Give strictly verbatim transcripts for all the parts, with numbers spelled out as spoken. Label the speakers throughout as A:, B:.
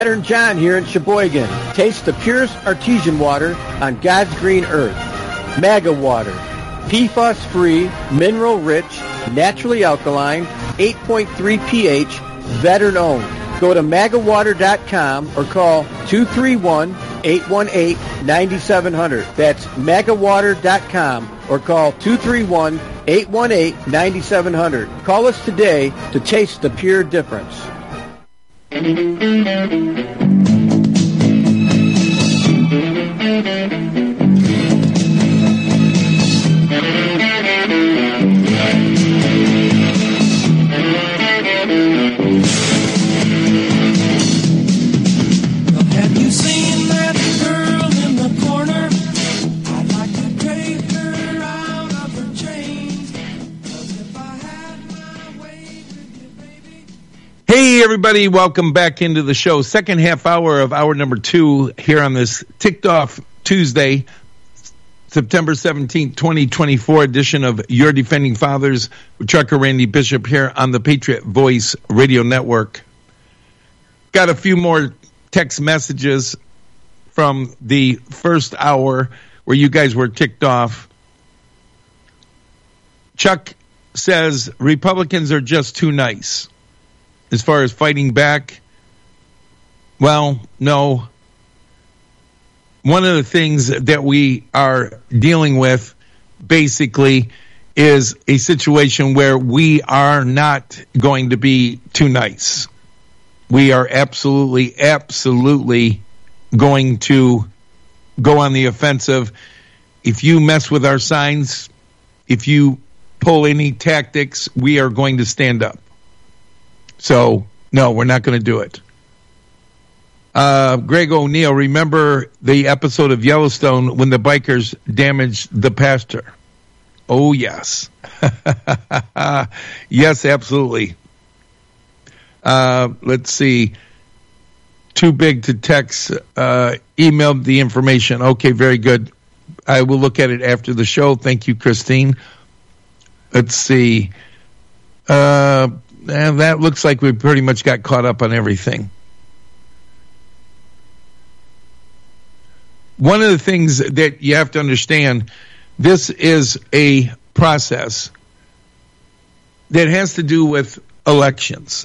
A: Saturn John here in Sheboygan. Taste the purest artesian water on God's green earth. Maga Water. P F A S-free, mineral-rich, naturally alkaline, eight point three pH, veteran-owned. Go to maga water dot com or call two three one, eight one eight, nine seven zero zero. That's maga water dot com or call two three one, eight one eight, nine seven zero zero. Call us today to taste the pure difference.
B: Hey, everybody, welcome back into the show. Second half hour of hour number two here on this ticked off Tuesday, September seventeenth, twenty twenty-four edition of Your Defending Fathers with Trucker Randy Bishop here on the Patriot Voice Radio Network. Got a few more text messages from the first hour where you guys were ticked off. Chuck says Republicans are just too nice. As far as fighting back, well, no. One of the things that we are dealing with basically is a situation where we are not going to be too nice. We are absolutely, absolutely going to go on the offensive. If you mess with our signs, if you pull any tactics, we are going to stand up. So, no, we're not going to do it. Uh, Greg O'Neill, remember the episode of Yellowstone when the bikers damaged the pastor? Oh, yes. Yes, absolutely. Uh, let's see. Too big to text. Uh, emailed the information. Okay, very good. I will look at it after the show. Thank you, Christine. Let's see. Uh... And that looks like we pretty much got caught up on everything. One of the things that you have to understand, this is a process that has to do with elections.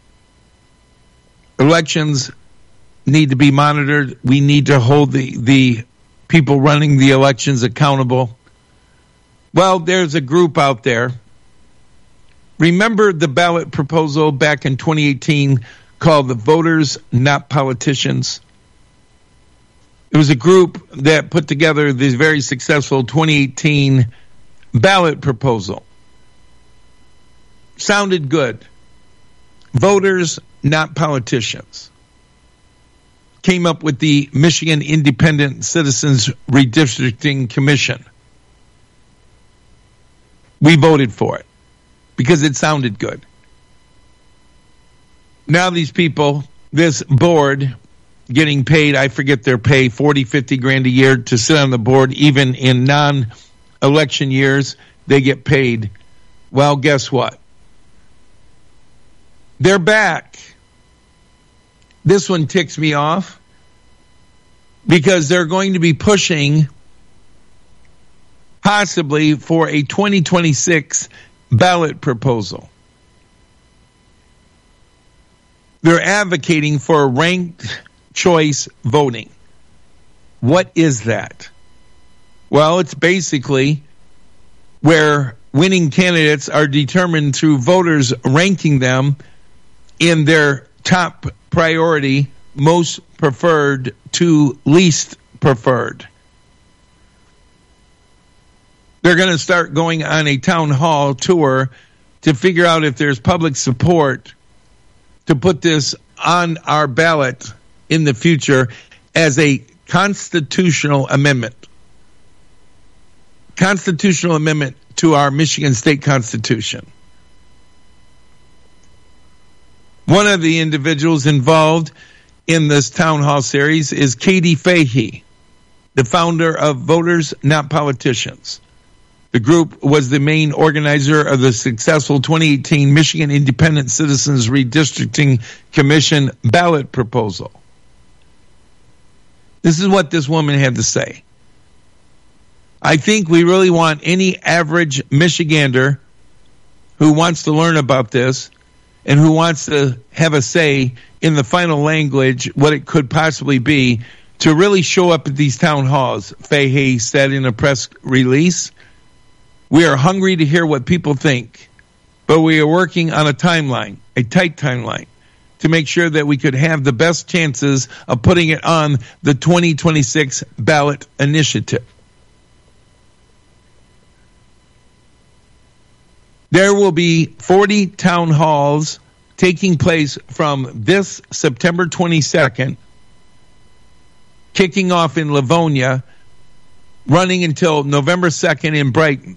B: Elections need to be monitored. We need to hold the, the people running the elections accountable. Well, there's a group out there. Remember the ballot proposal back in twenty eighteen called the Voters, Not Politicians? It was a group that put together this very successful twenty eighteen ballot proposal. Sounded good. Voters, not politicians. Came up with the Michigan Independent Citizens Redistricting Commission. We voted for it because it sounded good. Now these people, this board, getting paid, I forget their pay, forty, fifty grand a year to sit on the board, even in non-election years, they get paid. Well, guess what? They're back. This one ticks me off because they're going to be pushing possibly for a twenty twenty-six ballot proposal. They're advocating for ranked choice voting. What is that? Well, it's basically where winning candidates are determined through voters ranking them in their top priority, most preferred to least preferred. They're going to start going on a town hall tour to figure out if there's public support to put this on our ballot in the future as a constitutional amendment. Constitutional amendment to our Michigan State Constitution. One of the individuals involved in this town hall series is Katie Fahey, the founder of Voters, Not Politicians. The group was the main organizer of the successful twenty eighteen Michigan Independent Citizens Redistricting Commission ballot proposal. This is what this woman had to say. I think we really want any average Michigander who wants to learn about this and who wants to have a say in the final language, what it could possibly be, to really show up at these town halls, Fahey said in a press release. We are hungry to hear what people think, but we are working on a timeline, a tight timeline, to make sure that we could have the best chances of putting it on the twenty twenty-six ballot initiative. There will be forty town halls taking place from this September twenty-second, kicking off in Livonia, running until November second in Brighton.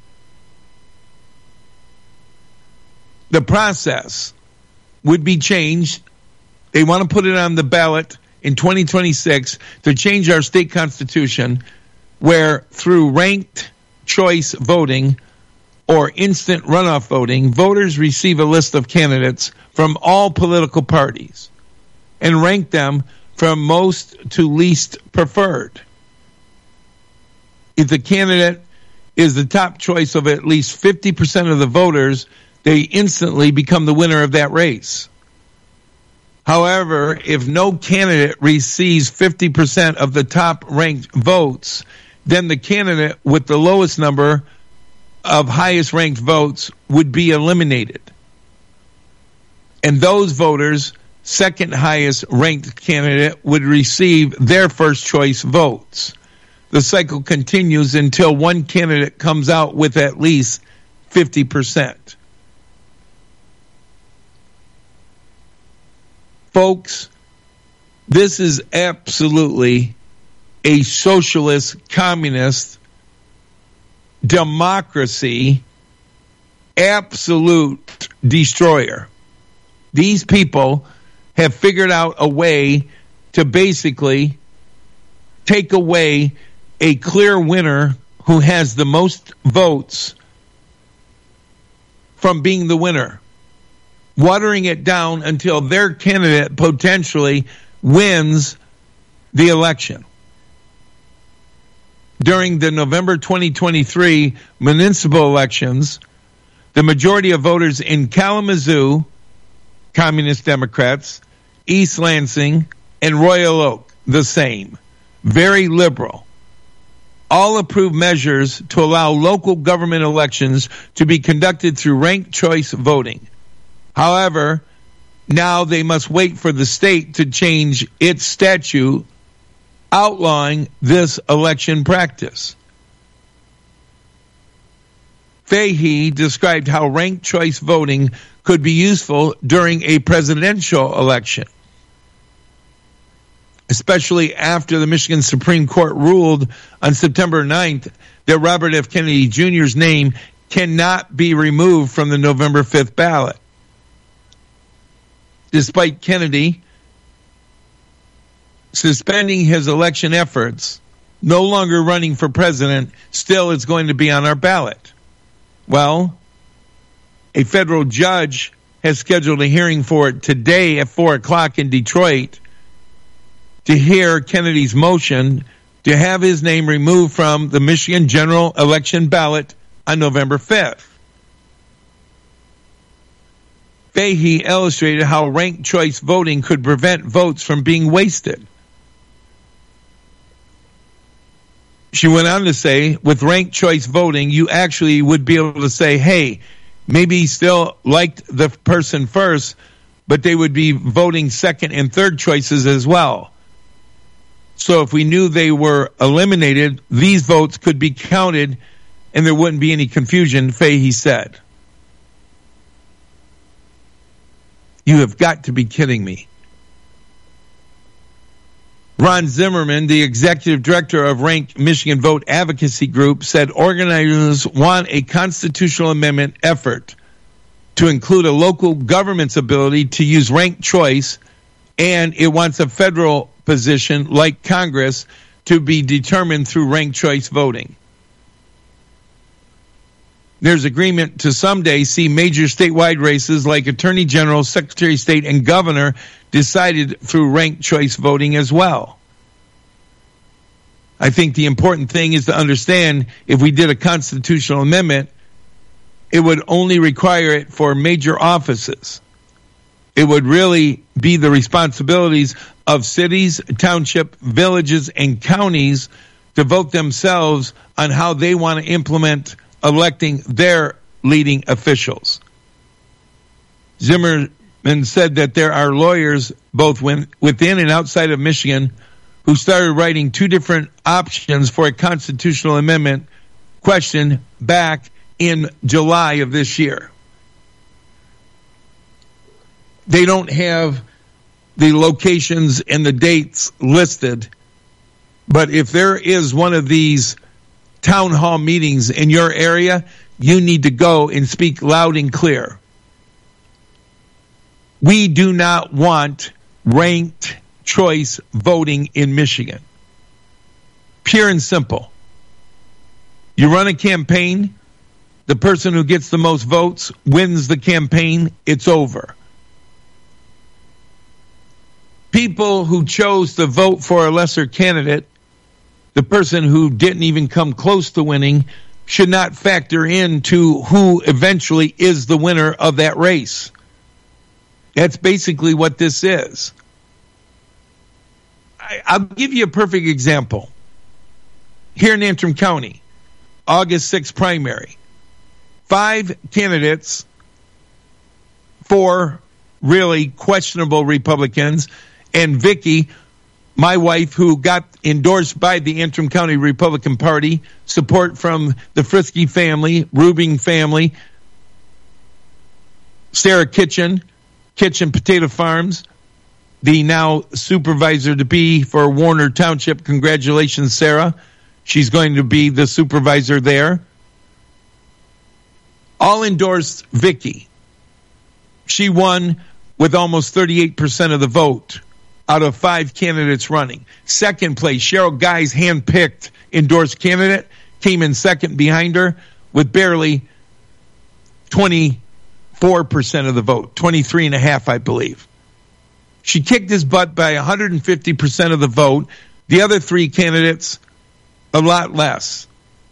B: The process would be changed. They want to put it on the ballot in twenty twenty-six to change our state constitution, where through ranked choice voting or instant runoff voting, voters receive a list of candidates from all political parties and rank them from most to least preferred. If the candidate is the top choice of at least fifty percent of the voters, they instantly become the winner of that race. However, if no candidate receives fifty percent of the top ranked votes, then the candidate with the lowest number of highest ranked votes would be eliminated. And those voters, second highest ranked candidate, would receive their first choice votes. The cycle continues until one candidate comes out with at least fifty percent. Folks, this is absolutely a socialist, communist democracy, absolute destroyer. These people have figured out a way to basically take away a clear winner who has the most votes from being the winner, watering it down until their candidate potentially wins the election. During the November twenty twenty-three municipal elections, the majority of voters in Kalamazoo, Communist Democrats, East Lansing, and Royal Oak, the same, very liberal, all approved measures to allow local government elections to be conducted through ranked choice voting. However, now they must wait for the state to change its statute outlawing this election practice. Fahey described how ranked choice voting could be useful during a presidential election, especially after the Michigan Supreme Court ruled on September ninth that Robert F. Kennedy Junior's name cannot be removed from the November fifth ballot. Despite Kennedy suspending his election efforts, no longer running for president, still it's going to be on our ballot. Well, a federal judge has scheduled a hearing for it today at four o'clock in Detroit to hear Kennedy's motion to have his name removed from the Michigan general election ballot on November fifth. Fahey illustrated how ranked choice voting could prevent votes from being wasted. She went on to say, with ranked choice voting, you actually would be able to say, hey, maybe he still liked the person first, but they would be voting second and third choices as well. So if we knew they were eliminated, these votes could be counted and there wouldn't be any confusion, Fahey said. You have got to be kidding me. Ron Zimmerman, the executive director of Ranked Michigan Vote Advocacy Group, said organizers want a constitutional amendment effort to include a local government's ability to use ranked choice, and it wants a federal position like Congress to be determined through ranked choice voting. There's agreement to someday see major statewide races like Attorney General, Secretary of State, and Governor decided through ranked choice voting as well. I think the important thing is to understand if we did a constitutional amendment, it would only require it for major offices. It would really be the responsibilities of cities, township, villages, and counties to vote themselves on how they want to implement electing their leading officials. Zimmerman said that there are lawyers both within and outside of Michigan who started writing two different options for a constitutional amendment question back in July of this year. They don't have the locations and the dates listed, but if there is one of these town hall meetings in your area, you need to go and speak loud and clear. We do not want ranked choice voting in Michigan. Pure and simple. You run a campaign, the person who gets the most votes wins the campaign, it's over. People who chose to vote for a lesser candidate, the person who didn't even come close to winning, should not factor into who eventually is the winner of that race. That's basically what this is. I, I'll give you a perfect example. Here in Antrim County, August sixth primary, five candidates, four really questionable Republicans, and Vicky, my wife, who got endorsed by the Antrim County Republican Party, support from the Frisky family, Rubing family, Sarah Kitchen, Kitchen Potato Farms, the now supervisor-to-be for Warner Township. Congratulations, Sarah. She's going to be the supervisor there. All endorsed Vicky. She won with almost thirty-eight percent of the vote out of five candidates running. Second place, Cheryl Guy's hand-picked endorsed candidate, came in second behind her with barely twenty-four percent of the vote, twenty-three and a half, I believe. She kicked his butt by one hundred fifty percent of the vote. The other three candidates, a lot less.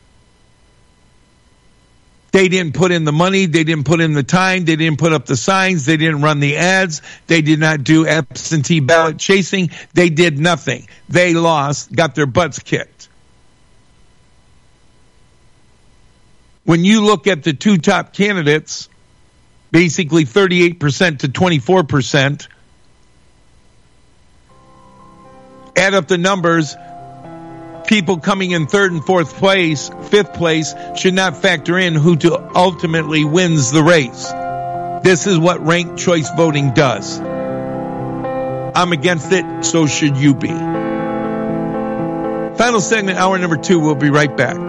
B: They didn't put in the money. They didn't put in the time. They didn't put up the signs. They didn't run the ads. They did not do absentee ballot chasing. They did nothing. They lost, got their butts kicked. When you look at the two top candidates, basically thirty-eight percent to twenty-four percent, add up the numbers, people coming in third and fourth place, fifth place, should not factor in who to ultimately wins the race. This is what ranked choice voting does. I'm against it, so should you be. Final segment, hour number two. We'll be right back.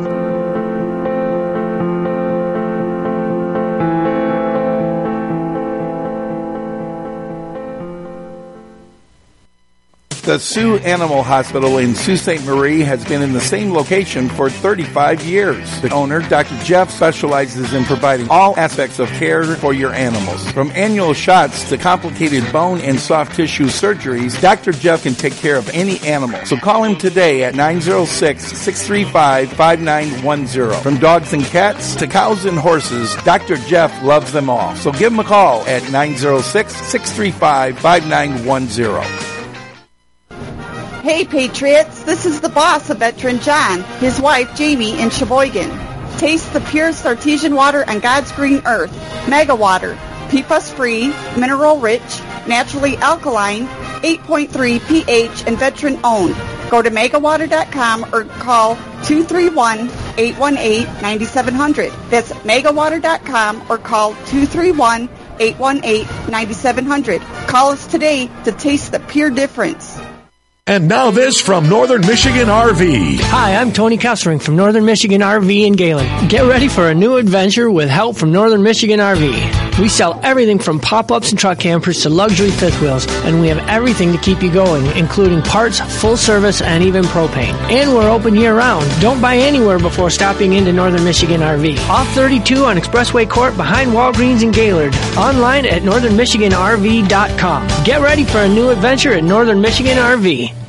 C: The Sioux Animal Hospital in Sault Ste. Marie has been in the same location for thirty-five years. The owner, Doctor Jeff, specializes in providing all aspects of care for your animals. From annual shots to complicated bone and soft tissue surgeries, Doctor Jeff can take care of any animal. So call him today at nine oh six, six three five, five nine one oh. From dogs and cats to cows and horses, Doctor Jeff loves them all. So give him a call at nine oh six, six three five, five nine one oh.
D: Hey Patriots, this is the boss of Veteran John, his wife Jamie in Sheboygan. Taste the purest artesian water on God's green earth, Mega Water, P F A S-free, mineral-rich, naturally alkaline, eight point three pH, and veteran-owned. Go to mega water dot com or call two three one, eight one eight, nine seven zero zero. That's mega water dot com or call two three one, eight one eight, nine seven zero zero. Call us today to taste the pure difference.
E: And now this from Northern Michigan R V.
F: Hi, I'm Tony Kessering from Northern Michigan R V in Galen. Get ready for a new adventure with help from Northern Michigan R V. We sell everything from pop-ups and truck campers to luxury fifth wheels, and we have everything to keep you going, including parts, full service, and even propane. And we're open year-round. Don't buy anywhere before stopping into Northern Michigan R V. Off thirty-two on Expressway Court behind Walgreens in Gaylord. Online at northern michigan r v dot com. Get ready for a new adventure at Northern Michigan R V.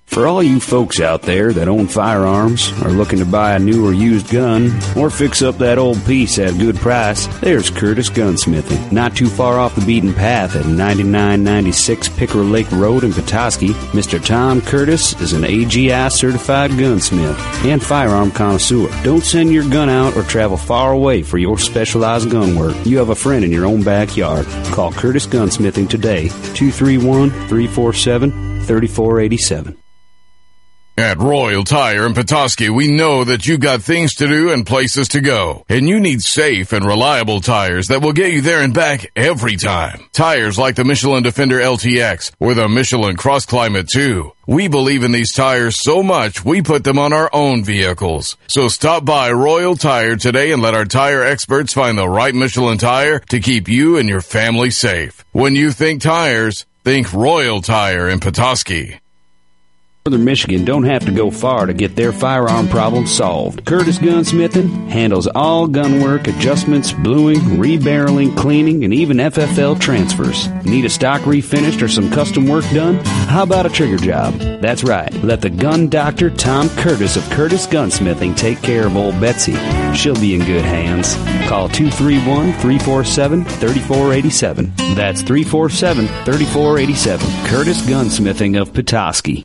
G: For all you folks out there that own firearms, are looking to buy a new or used gun, or fix up that old piece at a good price, there's Curtis Gunsmithing. Not too far off the beaten path at ninety-nine ninety-six Pickerel Lake Road in Petoskey, Mister Tom Curtis is an A G I certified gunsmith and firearm connoisseur. Don't send your gun out or travel far away for your specialized gun work. You have a friend in your own backyard. Call Curtis Gunsmithing today, two three one, three four seven, three four eight seven.
H: At Royal Tire in Petoskey, we know that you got things to do and places to go. And you need safe and reliable tires that will get you there and back every time. Tires like the Michelin Defender L T X or the Michelin Cross Climate two. We believe in these tires so much, we put them on our own vehicles. So stop by Royal Tire today and let our tire experts find the right Michelin tire to keep you and your family safe. When you think tires, think Royal Tire in Petoskey.
G: Northern Michigan don't have to go far to get their firearm problem solved. Curtis Gunsmithing handles all gun work, adjustments, bluing, rebarreling, cleaning, and even F F L transfers. Need a stock refinished or some custom work done? How about a trigger job? That's right. Let the gun doctor Tom Curtis of Curtis Gunsmithing take care of old Betsy. She'll be in good hands. Call two three one, three four seven, three four eight seven. That's three four seven, three four eight seven. Curtis Gunsmithing of Petoskey.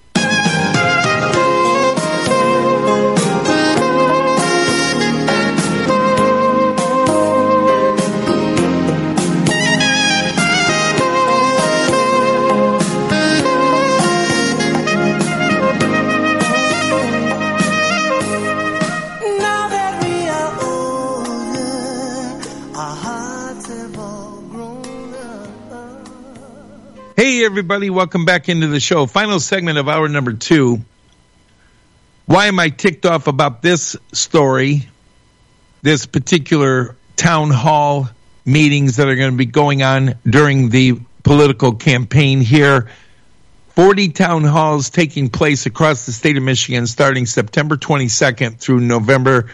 B: Hey, everybody. Welcome back into the show. Final segment of hour number two. Why am I ticked off about this story, this particular town hall meetings that are going to be going on during the political campaign here? forty town halls taking place across the state of Michigan starting September twenty-second through November...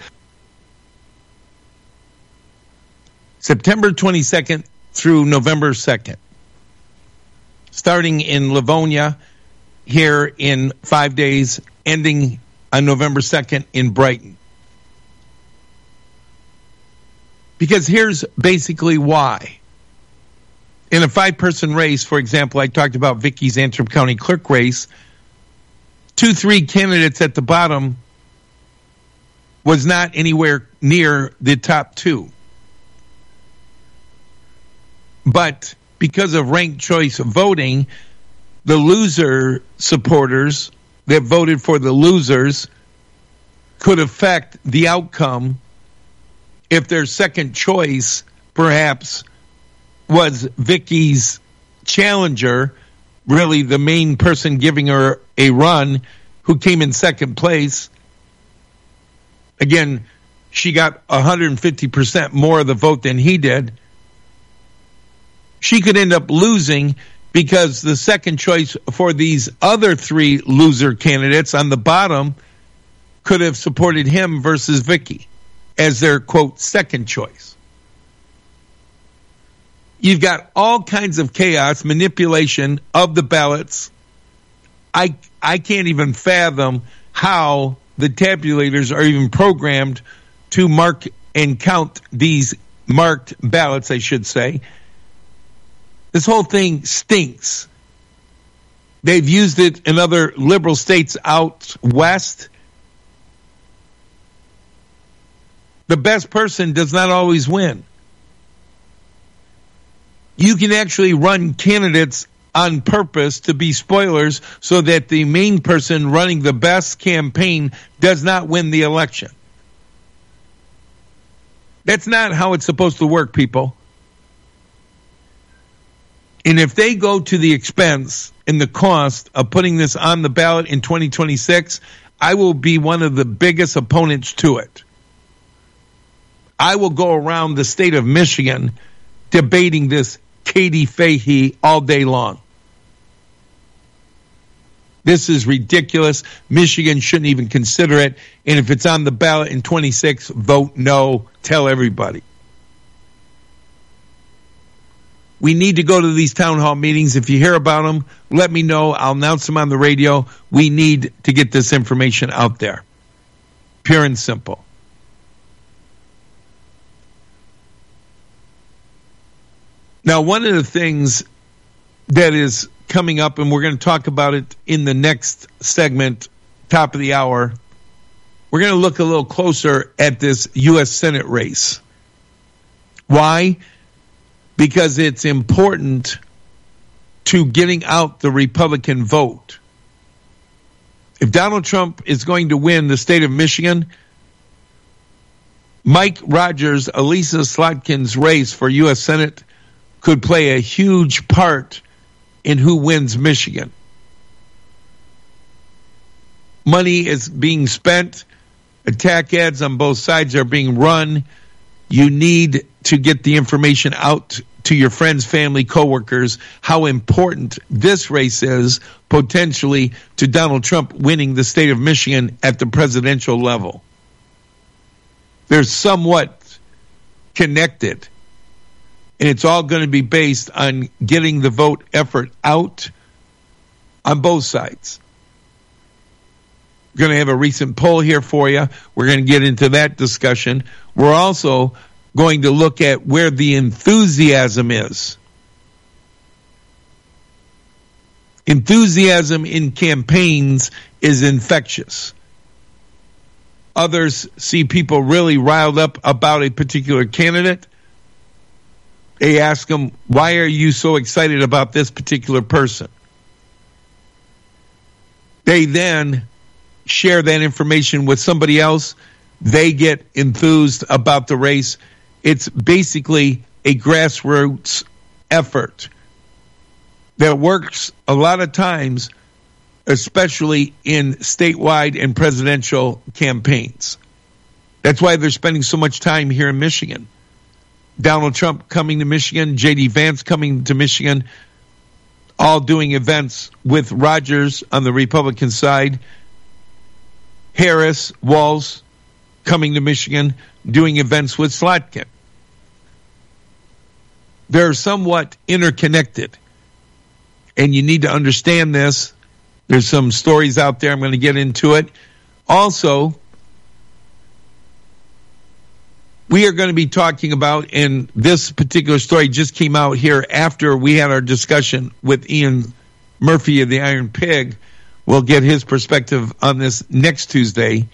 B: September twenty-second through November second. Starting in Livonia here in five days, ending on November second in Brighton. Because here's basically why. In a five-person race, for example, I talked about Vicky's Antrim County Clerk race, two, three candidates at the bottom was not anywhere near the top two. But because of ranked choice voting, the loser supporters that voted for the losers could affect the outcome if their second choice perhaps was Vicky's challenger, really the main person giving her a run, who came in second place. Again, she got one hundred fifty percent more of the vote than he did. She could end up losing because the second choice for these other three loser candidates on the bottom could have supported him versus Vicky as their, quote, second choice. You've got all kinds of chaos, manipulation of the ballots. I I can't even fathom how the tabulators are even programmed to mark and count these marked ballots, I should say. This whole thing stinks. They've used it in other liberal states out west. The best person does not always win. You can actually run candidates on purpose to be spoilers so that the main person running the best campaign does not win the election. That's not how it's supposed to work, people. And if they go to the expense and the cost of putting this on the ballot in twenty twenty-six, I will be one of the biggest opponents to it. I will go around the state of Michigan debating this Katie Fahey all day long. This is ridiculous. Michigan shouldn't even consider it. And if it's on the ballot in twenty-six, vote no. Tell everybody. We need to go to these town hall meetings. If you hear about them, let me know. I'll announce them on the radio. We need to get this information out there. Pure and simple. Now, one of the things that is coming up, and we're going to talk about it in the next segment, top of the hour, we're going to look a little closer at this U S Senate race. Why? Because it's important to getting out the Republican vote. If Donald Trump is going to win the state of Michigan, Mike Rogers, Elisa Slotkin's race for U S Senate could play a huge part in who wins Michigan. Money is being spent. Attack ads on both sides are being run. You need to get the information out to your friends, family, coworkers, how important this race is potentially to Donald Trump winning the state of Michigan at the presidential level. They're somewhat connected, and it's all going to be based on getting the vote effort out on both sides. We're going to have a recent poll here for you. We're going to get into that discussion. We're also going to look at where the enthusiasm is. Enthusiasm in campaigns is infectious. Others see people really riled up about a particular candidate. They ask them, why are you so excited about this particular person? They then share that information with somebody else. They get enthused about the race. It's basically a grassroots effort that works a lot of times, especially in statewide and presidential campaigns. That's why they're spending so much time here in Michigan. Donald Trump coming to Michigan, J D Vance coming to Michigan, all doing events with Rogers on the Republican side. Harris, Walz coming to Michigan, doing events with Slotkin. They're somewhat interconnected, and you need to understand this. There's some stories out there. I'm going to get into it. Also, we are going to be talking about, and this particular story just came out here after we had our discussion with Ian Murphy of the Iron Pig. We'll get his perspective on this next Tuesday.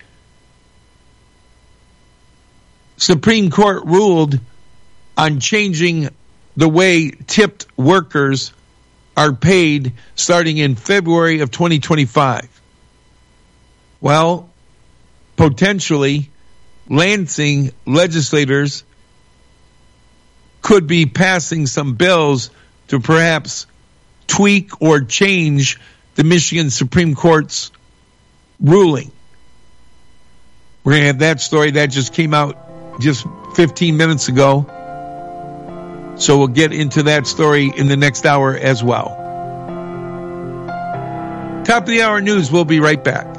B: Supreme Court ruled on changing the way tipped workers are paid starting in February of twenty twenty-five. Well, potentially, Lansing legislators could be passing some bills to perhaps tweak or change the Michigan Supreme Court's ruling. We're going to have that story that just came out just fifteen minutes ago. So we'll get into that story in the next hour as well. Top of the hour news. We'll be right back.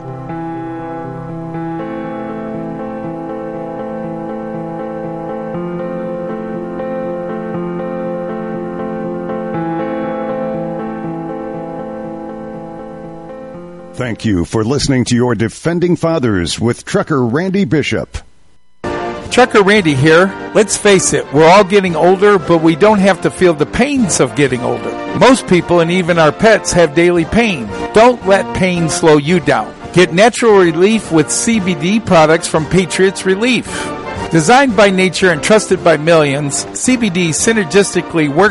I: Thank you for listening to your Defending Fathers with Trucker Randy Bishop.
C: Trucker Randy here. Let's face it, we're all getting older, but we don't have to feel the pains of getting older. Most people and even our pets have daily pain. Don't let pain slow you down. Get natural relief with C B D products from Patriots Relief. Designed by nature and trusted by millions, C B D synergistically works